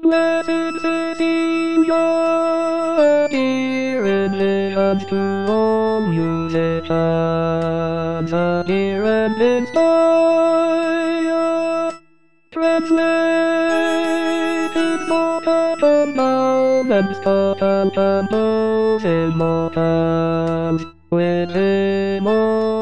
Blessed Cecilia, dear and to all musicians, hear and inspire. Translated mortal noun and total compose immortals with him all.